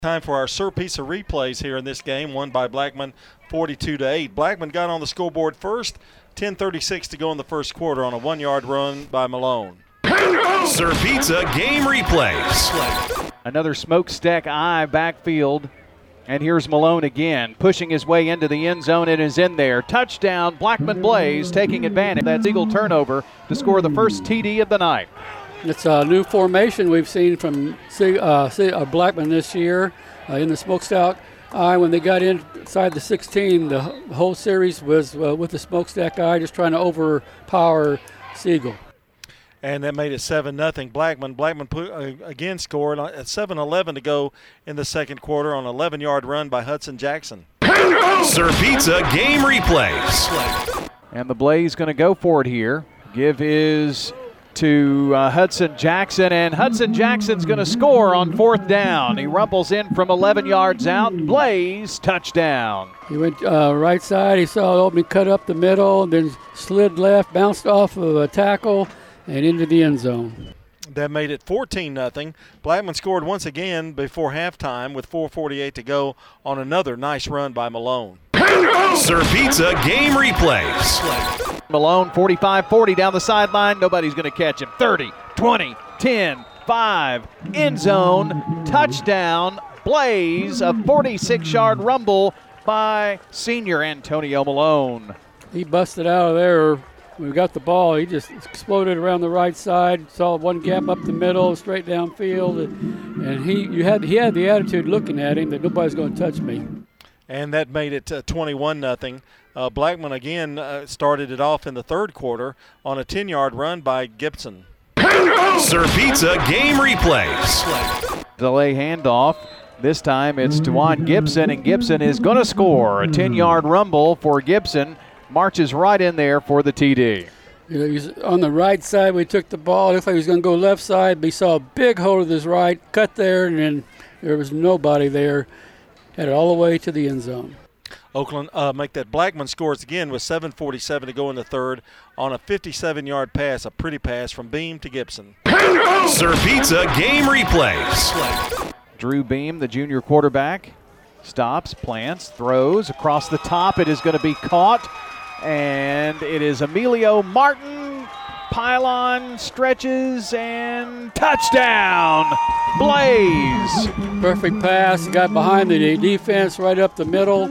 Time for our Sir Pizza replays here in this game, won by Blackman 42-8. Blackman got on the scoreboard first, 10:36 to go in the first quarter on a 1-yard run by Malone. Sir Pizza game replays. Another smokestack eye backfield. And here's Malone again, pushing his way into the end zone. It is in there. Touchdown, Blackman Blaze taking advantage of that Eagle turnover to score the first TD of the night. It's a new formation we've seen from Blackman this year in the smokestack eye. When they got inside the 16, the whole series was with the smokestack eye, just trying to overpower Siegel. And that made it 7-0 Blackman. Blackman again scored at 7:11 to go in the second quarter on an 11-yard run by Hudson Jackson. Sir Pizza game replays. And the Blaze going to go for it here. Give is to Hudson Jackson, and Hudson Jackson's going to score on fourth down. He rumbles in from 11 yards out. Blaze touchdown. He went right side. He saw the opening, cut up the middle, then slid left, bounced off of a tackle, and into the end zone. That made it 14-0. Blackman scored once again before halftime with 4:48 to go on another nice run by Malone. Sir Pizza game replays. Malone 45-40 down the sideline. Nobody's going to catch him. 30, 20, 10, 5, end zone, touchdown, Blaze, a 46-yard rumble by senior Antonio Malone. He busted out of there. When we got the ball, he just exploded around the right side, saw one gap up the middle, straight downfield, and he had the attitude looking at him that nobody's going to touch me. And that made it 21-0. Blackman again started it off in the third quarter on a 10-yard run by Gibson. Sir Pizza game replays. Delay handoff. This time it's Dewan Gibson, and Gibson is going to score. A 10-yard rumble for Gibson. Marches right in there for the TD. He's on the right side. We took the ball. It looked like he was going to go left side, but he saw a big hole with his right, cut there, and then there was nobody there. Had it all the way to the end zone. Oakland make that. Blackman scores again with 7:47 to go in the third on a 57-yard pass, a pretty pass from Beam to Gibson. Sir Pizza game replays. Drew Beam, the junior quarterback, stops, plants, throws across the top. It is going to be caught, and it is Emilio Martin. Pylon stretches and touchdown, Blaze. Perfect pass. He got behind the defense right up the middle.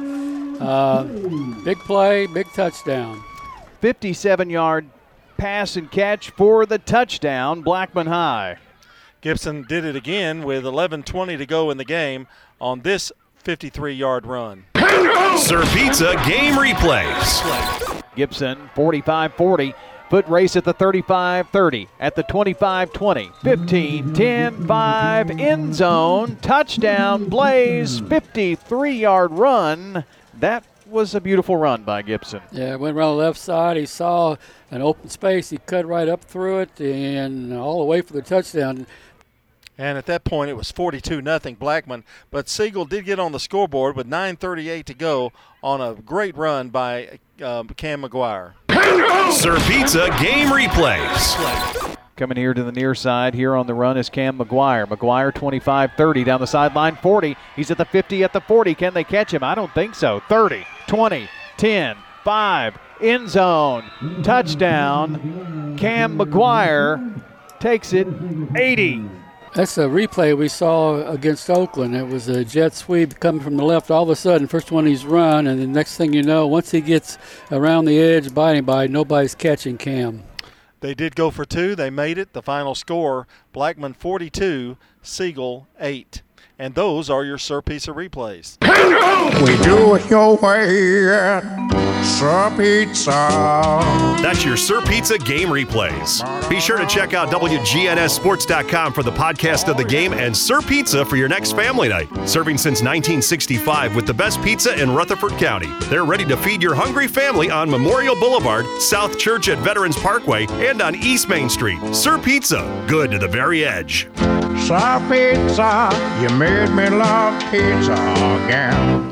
Big play, big touchdown. 57-yard pass and catch for the touchdown, Blackman High. Gibson did it again with 11:20 to go in the game on this 53-yard run. Sir Pizza game replays. Gibson 45-40. Foot race at the 35-30, at the 25-20, 15, 10, 5, end zone, touchdown, Blaze, 53-yard run. That was a beautiful run by Gibson. Yeah, went around the left side. He saw an open space. He cut right up through it and all the way for the touchdown. And at that point, it was 42-0 Blackman. But Siegel did get on the scoreboard with 9:38 to go on a great run by Cam McGuire. Sir Pizza game replays. Coming here to the near side here on the run is Cam McGuire. McGuire 25-30 down the sideline, 40. He's at the 50, at the 40. Can they catch him? I don't think so. 30, 20, 10, 5, end zone, touchdown. Cam McGuire takes it 80. That's a replay we saw against Oakland. It was a jet sweep coming from the left. All of a sudden, first one he's run, and the next thing you know, once he gets around the edge by anybody, nobody's catching Cam. They did go for two. They made it. The final score, Blackman 42, Siegel 8. And those are your Sir Pizza replays. We do it your way, Sir Pizza. That's your Sir Pizza game replays. Be sure to check out WGNSSports.com for the podcast of the game and Sir Pizza for your next family night. Serving since 1965 with the best pizza in Rutherford County. They're ready to feed your hungry family on Memorial Boulevard, South Church at Veterans Parkway, and on East Main Street. Sir Pizza, good to the very edge. Sir Pizza, you made me love pizza again.